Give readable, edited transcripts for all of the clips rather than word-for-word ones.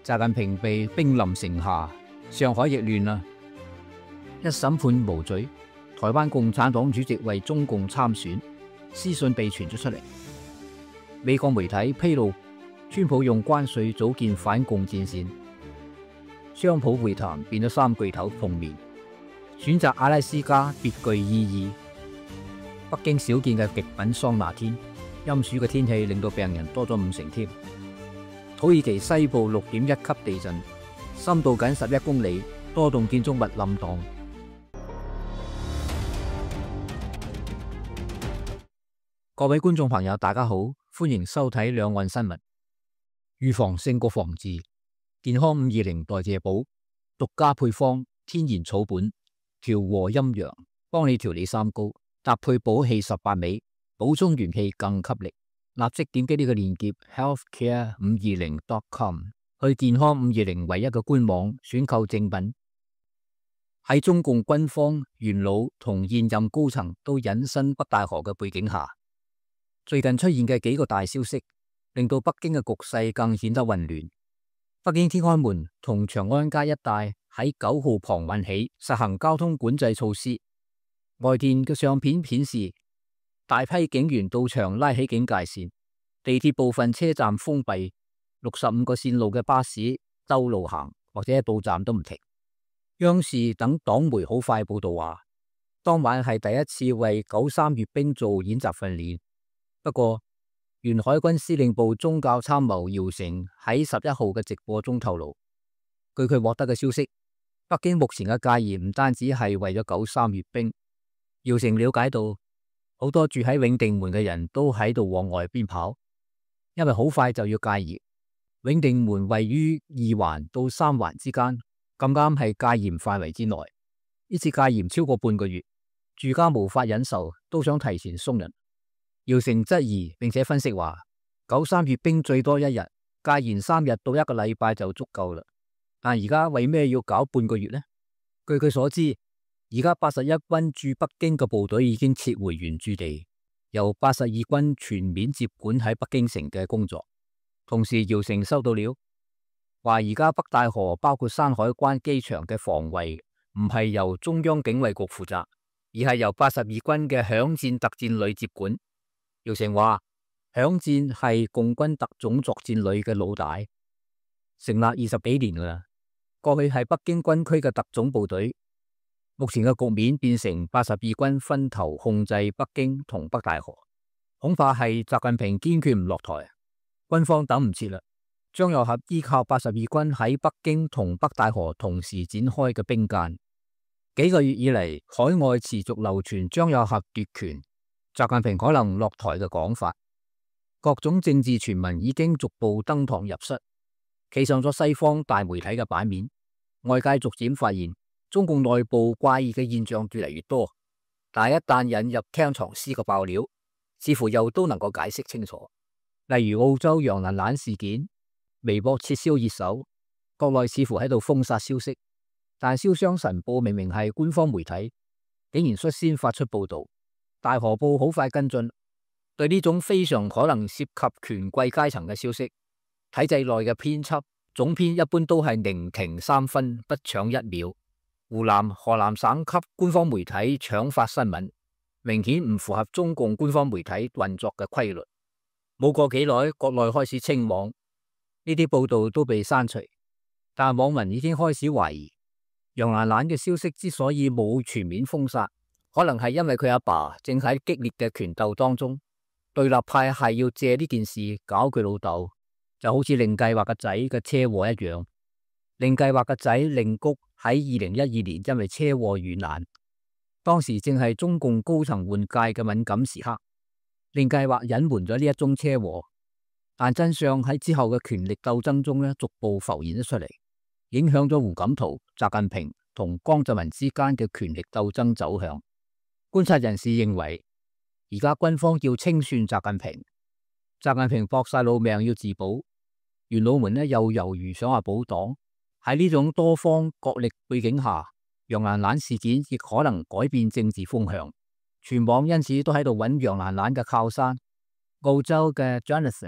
習近平被兵臨城下，上海亦亂啦。一審判無罪，台灣共產黨主席為中共參選，私信被傳咗出嚟。美國媒體披露，川普用關稅組建反共戰線。雙普會談變咗三巨頭碰面，選擇阿拉斯加別具意義。北京少見嘅極品桑拿天，陰暑嘅天氣令到病人多咗50%添。土耳其西部6.1級地震，深度僅11公里，多棟建築物冧檔。各位觀眾朋友，大家好，歡迎收睇兩岸新聞。預防勝過防治，健康520代謝寶，獨家配方，天然草本，調和陰陽，幫你調理三高，搭配補氣18味，補充元氣更給力。立即點擊呢個鏈接 healthcare520.com 去健康520唯一嘅官網選購正品。喺中共軍方元老同現任高層都隱身北戴河嘅背景下，最近出現嘅幾個大消息，令到北京嘅局勢更顯得混亂。北京天安門同長安街一帶喺9號傍晚起實行交通管制措施。外電嘅相片顯示，大批警員到場拉起警戒線，地鐵部分車站封閉，65個線路嘅巴士兜路行或者到站都唔停。央視等黨媒好快報道話，當晚係第一次為93閱兵做演習訓練。不過，原海軍司令部宗教參謀姚成喺11號嘅直播中透露，據佢獲得嘅消息，北京目前嘅戒嚴唔單止係為咗93閱兵。姚成了解到，好多住喺永定門嘅人都喺度往外邊跑，因為好快就要戒嚴。永定門位於2環到3環之間，咁啱係戒嚴範圍之內。呢次戒嚴超過半個月，住家無法忍受，都想提前鬆人。姚成質疑並且分析話，93閱兵最多1日，戒嚴3日到1個禮拜就足夠啦。但而家為咩要搞半個月呢？據佢所知，而家81軍駐北京嘅部隊已經撤回原駐地，由82軍全面接管喺北京城嘅工作。同時，姚成收到料，話而家北戴河包括山海關機場嘅防衛唔係由中央警衛局負責，而係由82軍嘅響戰特戰旅接管。姚成話，響戰係共軍特種作戰旅嘅老大，成立20幾年噶啦，過去係北京軍區嘅特種部隊。目前嘅局面變成82軍分頭控制北京同北戴河，恐怕係習近平堅決唔落台，軍方等唔切啦。張又俠依靠82軍喺北京同北戴河同時展開嘅兵諫，幾個月以嚟，海外持續流傳張又俠奪權、習近平可能落台嘅講法，各種政治傳聞已經逐步登堂入室，企上咗西方大媒體嘅版面。外界逐漸發現，中共內部怪異嘅現象越嚟越多，但係一旦引入聽藏師嘅爆料，似乎又都能夠解釋清楚。例如澳洲楊蘭蘭事件，微博撤銷熱搜，國內似乎喺度封殺消息，但瀟湘晨報明明係官方媒體，竟然率先發出報道。大河報好快跟進，對呢種非常可能涉及權貴階層嘅消息，體制內嘅編輯總編一般都係寧停3分，不搶1秒。湖南、河南省級官方媒體搶發新聞，明顯唔符合中共官方媒體運作嘅規律。冇過幾耐，國內開始清網，呢啲報道都被刪除，但網民已經開始懷疑，楊蘭蘭嘅消息之所以冇全面封殺，可能係因為佢阿爸正喺激烈嘅權鬥當中，對立派係要借呢件事搞佢老豆，就好似令計劃個仔嘅車禍一樣。令計劃個仔令谷喺2012年因為車禍遇難，當時正係中共高層換屆嘅敏感時刻，令計劃隱瞞咗呢一宗車禍，但真相喺之後嘅權力鬥爭中逐步浮現咗出嚟，影響咗胡錦濤、習近平同江澤民之間嘅權力鬥爭走向。觀察人士認為，而家軍方要清算習近平，習近平搏晒老命要自保，元老們又猶豫想話保黨。喺呢種多方角力背景下，楊蘭蘭事件亦可能改變政治風向，全網因此都喺度揾楊蘭蘭嘅靠山。澳洲嘅 Jonathan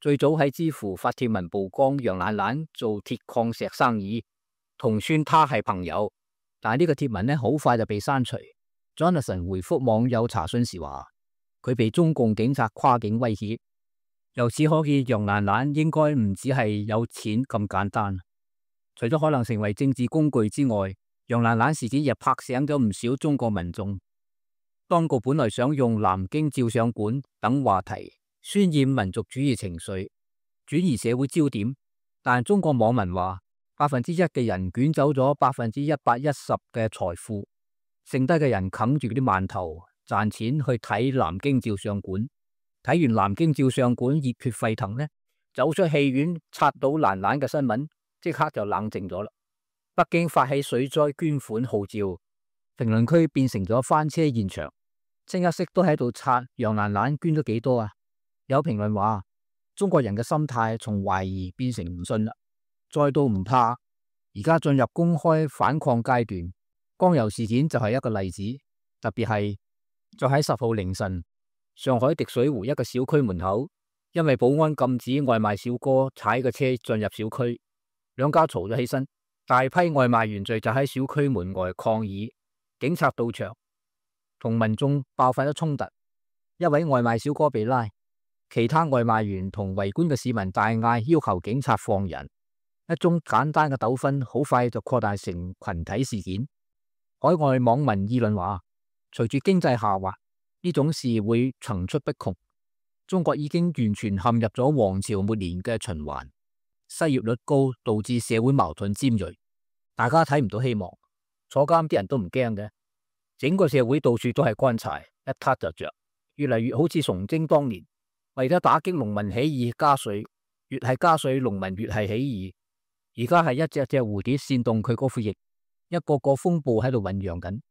最早喺知乎發帖文曝光楊懶懶做鐵礦石生意，同孫他係朋友，但係呢個帖文好快就被刪除。Jonathan 回覆網友查詢時話，佢被中共警察跨境威脅。由此可見，楊懶懶應該唔只係有錢咁簡單。除咗可能成為政治工具之外，楊懶懶事件亦拍醒咗唔少中國民眾。當局本來想用南京照相館等話題渲染民族主義情緒，轉移社會焦點，但中國網民話1%嘅人捲走咗110%嘅財富，剩低嘅人啃住啲饅頭賺錢去睇南京照相館。睇完南京照相館熱血沸騰呢，走出戲院刷到懶懶嘅新聞，即刻就冷靜咗啦。北京發起水災捐款號召，評論區變成咗翻車現場，清一色都喺度刷楊懶懶捐咗幾多啊！有評論話，中國人嘅心態從懷疑變成唔信啦，再到唔怕，而家進入公開反抗階段。江油事件就係一個例子，特別係就喺10號凌晨，上海滴水湖一個小區門口，因為保安禁止外賣小哥踩個車進入小區，兩家嘈咗起身。大批外賣員聚集喺小區門外抗議，警察到場同民眾爆發咗衝突，一位外賣小哥被拉，其他外賣員同圍觀嘅市民大嗌要求警察放人，一宗簡單嘅糾紛好快就擴大成群體事件。海外網民議論話，隨住經濟下滑，呢種事會層出不窮，中國已經完全陷入咗王朝末年嘅循環。失業率高，導致社會矛盾尖銳，大家睇唔到希望。坐監啲人都唔驚嘅，整個社會到處都係乾柴，一撻就着，越嚟越好似崇禎當年為咗打擊農民起義加稅，越係加稅，農民越係起義。而家係一隻隻蝴蝶扇動佢嗰副翼，一個個風暴喺度醞釀緊。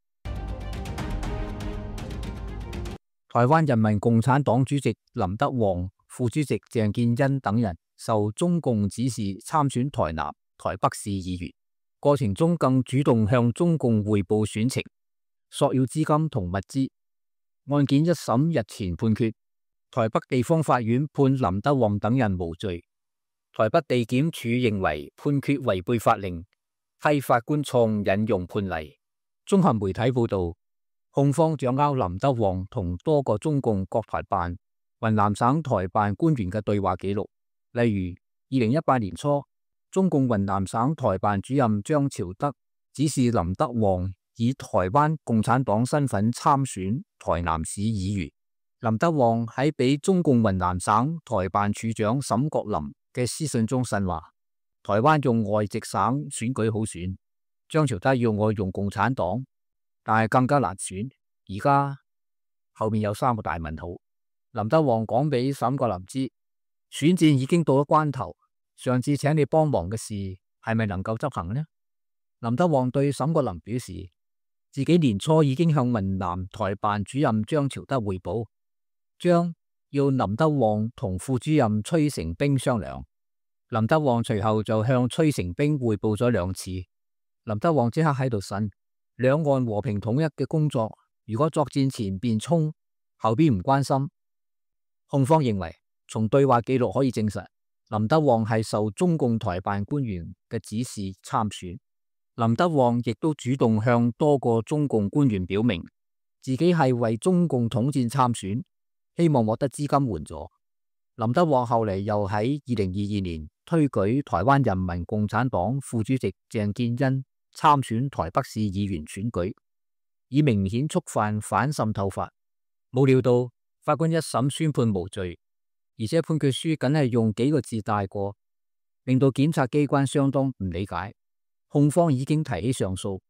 台灣人民共產黨主席林德旺、副主席鄭建恩等人受中共指示參選台南、台北市議員，過程中更主動向中共匯報選情，索要資金同物資。案件一審日前判決，台北地方法院判林德旺等人無罪。台北地檢署認為判決違背法令，批法官錯誤引用判例。綜合媒體報道，控方掌握林德旺同多個中共國台辦、雲南省台辦官員嘅對話記錄。例如2018年初，中共雲南省台辦主任張朝德指示林德旺以台灣共產黨身份參選台南市議員。林德旺喺俾中共雲南省台辦處長沈國林嘅私信中呻話，台灣用外籍省選舉好選，張朝德要我用共產黨，但係更加難選。而家後面有3個大問號。林德旺講俾沈國林知，選戰已經到咗關頭，上次請你幫忙嘅事係咪能夠執行呢？林德旺對沈國林表示，自己年初已經向雲南台辦主任張朝德匯報，將要林德旺同副主任崔成兵商量。林德旺隨後就向崔成兵匯報咗2次。林德旺即刻喺度呻，兩岸和平統一嘅工作，如果作戰前邊衝，後邊唔關心。控方認為，從對話記錄可以證實，林德旺係受中共台辦官員嘅指示參選。林德旺亦都主動向多個中共官員表明，自己係為中共統戰參選，希望獲得資金援助。林德旺後嚟又喺2022年推舉台灣人民共產黨副主席鄭建恩參選台北市議員選舉，以明顯觸犯反滲透法。冇料到法官一審宣判無罪，而且判決書僅係用幾個字帶過，令到檢察機關相當唔理解。控方已經提起上訴。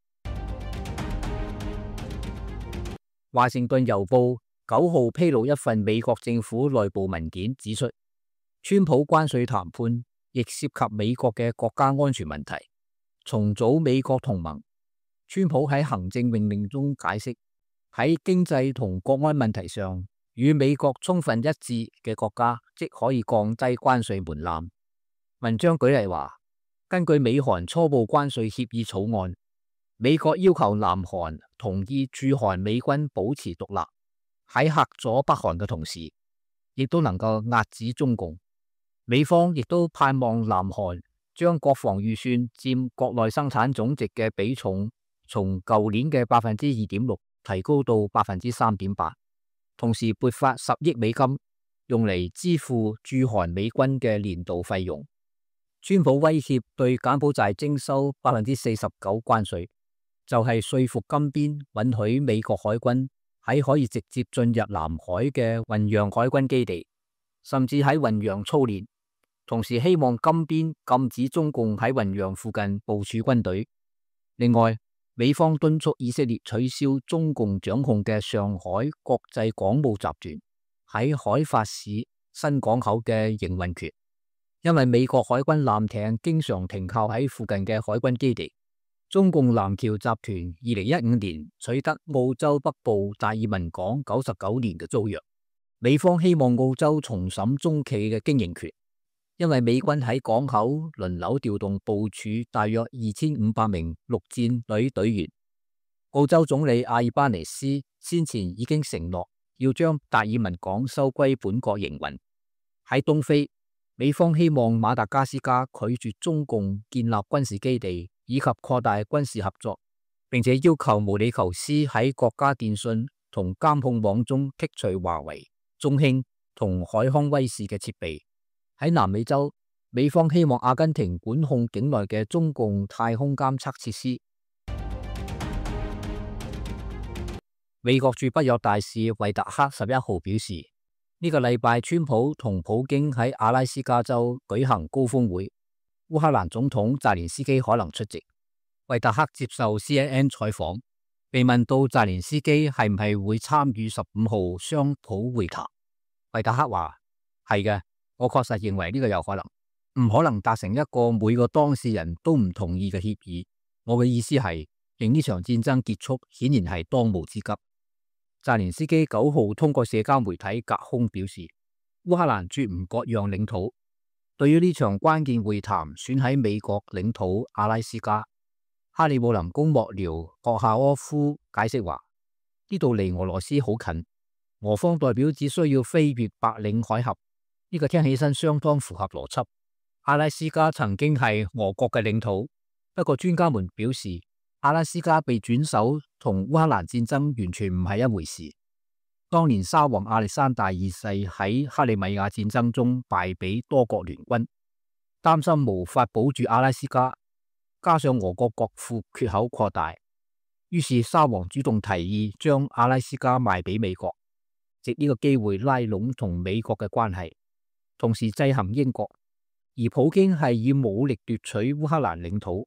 華盛頓郵報9號披露一份美國政府內部文件，指出川普關稅談判亦涉及美國嘅國家安全問題，重組美國同盟。川普喺行政命令中解釋，喺經濟同國安問題上與美國充分一致嘅國家，即可以降低關稅門檻。文章舉例話，根據美韓初步關稅協議草案，美國要求南韓同意駐韓美軍保持獨立，喺嚇阻北韓嘅同時，亦都能夠遏止中共。 美方亦都盼望南韓將國防預算佔國內生產總值嘅比重從舊年嘅2.6%提高到3.8%，同時撥發10億美金用嚟支付駐韓美軍嘅年度費用。川普威脅對柬埔寨徵收49%關稅，就係說服金邊允許美國海軍喺可以直接進入南海嘅雲陽海軍基地，甚至喺雲陽操練，同時希望金邊禁止中共喺雲陽附近部署軍隊。另外，美方敦促以色列取消中共掌控嘅上海國際港務集團喺海法市新港口嘅營運權，因為美國海軍艦艇經常停靠喺附近嘅海軍基地。中共南橋集團2015年取得澳洲北部達爾文港99年嘅租約，美方希望澳洲重審中企嘅經營權，因為美軍喺港口輪流調動部署大約2500名陸戰隊隊員。澳洲總理阿爾巴尼斯先前已經承諾要將達爾文港收歸本國營運。喺東非，美方希望馬達加斯加拒絕中共建立軍事基地以及擴大軍事合作，並且要求毛里求斯喺國家電信同監控網中剔除華為、中興同海康威視嘅設備。喺南美洲，美方希望阿根廷管控境內嘅中共太空監測設施。美國駐北約大使維特克11號表示，呢個禮拜川普同普京喺阿拉斯加州舉行高峰會。烏克蘭總統澤連斯基可能出席。維特克接受 CNN 採訪，被問到澤連斯基係唔係會參與15號雙普會談，維特克話係嘅，我確實認為呢個有可能，唔可能達成一個每個當事人都唔同意嘅協議。我嘅意思係，令呢場戰爭結束顯然係當務之急。澤連斯基9號通過社交媒體隔空表示，烏克蘭絕唔割讓領土。對於呢場關鍵會談選喺美國領土阿拉斯加，克里姆林宮幕僚霍夏柯夫解釋話：呢度離俄羅斯好近，俄方代表只需要飛越白令海峽。呢個聽起身相當符合邏輯。阿拉斯加曾經係俄國嘅領土，不過專家們表示，阿拉斯加被轉手同烏克蘭戰爭完全唔係一回事。當年沙皇亞歷山大二世喺克里米亞戰爭中敗俾多國聯軍，擔心無法保住阿拉斯加，加上俄國國庫缺口擴大，於是沙皇主動提議將阿拉斯加賣俾美國，藉呢個機會拉攏同美國嘅關係，同時制衡英國。而普京係以武力奪取烏克蘭領土。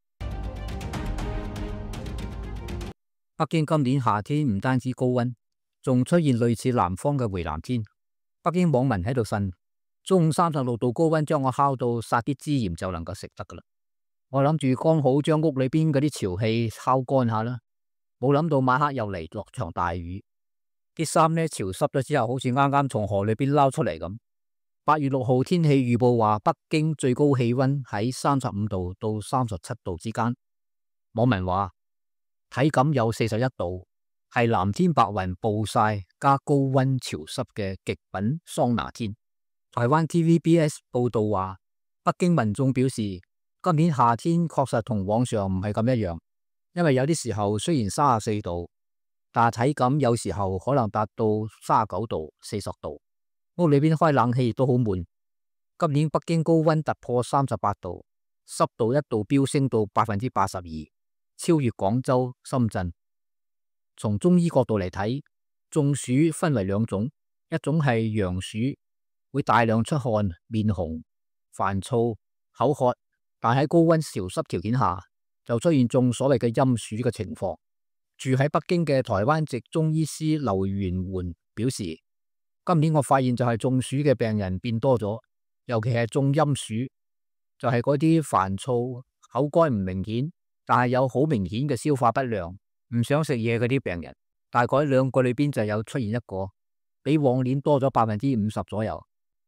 北京今年夏天唔單止高溫，仲出現類似南方嘅回南天。北京網民喺度呻，中午36度高溫將我烤到撒啲孜鹽就能夠食得噶啦。我諗住剛好將屋裏邊嗰啲潮氣烤乾下啦，冇諗到晚黑又嚟落場大雨，啲衫呢潮濕咗之後，好似啱啱從河裏邊撈出嚟咁。8月6號天氣預報話，北京最高氣溫喺35度到37度之間。網民話體感有41度。係藍天白雲暴曬加高溫潮濕嘅極品桑拿天。台灣 TVBS 報道話，北京民眾表示，今年夏天確實同往常唔係咁一樣，因為有啲時候雖然34度，但係體感有時候可能達到39度、40度，屋裏邊開冷氣亦都好悶。今年北京高溫突破38度，濕度一度飆升到82%，超越廣州、深圳。從中醫角度嚟睇，中暑分為2種，一種係陽暑，會大量出汗、面紅、煩躁、口渴，但喺高溫潮濕條件下，就出現中所謂嘅陰暑嘅情況。住喺北京嘅台灣籍中醫師劉元媛表示，今年我發現就係中暑嘅病人變多咗，尤其係中陰暑，就係嗰啲煩躁、口乾唔明顯，但係有好明顯嘅消化不良，唔想食嘢嗰啲病人，大概2個裏邊就有出現一個，比往年多咗50%左右。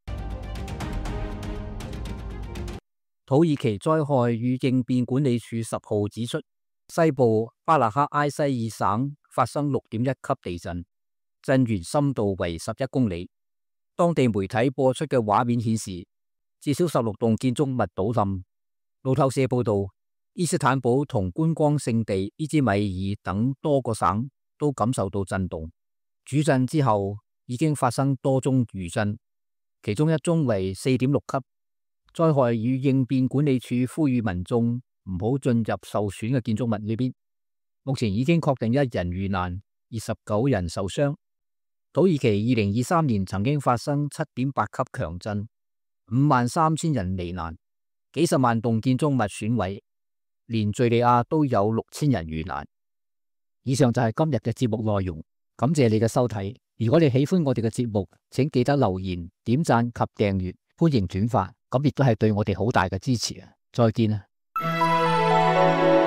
土耳其災害與應變管理處10號指出，西部巴勒克埃西爾省發生6.1級地震，震源深度為11公里。當地媒體播出嘅畫面顯示， 至少16棟建築物倒冧。路透社報道，伊斯坦堡同觀光勝地伊茲米爾等多個省都感受到震動。主震之後已經發生多宗餘震，其中一宗為4.6級。災害與應變管理處呼籲民眾唔好進入受損嘅建築物裏邊。目前已經確定1人遇難，29人受傷。土耳其2023年曾經發生7.8級強震，53000人罹難，幾十萬棟建築物損毀，連敘利亞都有6000人遇難。以上就係今日嘅節目內容，感謝你嘅收睇。如果你喜歡我哋嘅節目，請記得留言、點讚及訂閱，歡迎轉發，咁亦都係對我哋好大嘅支持啊！再見啊！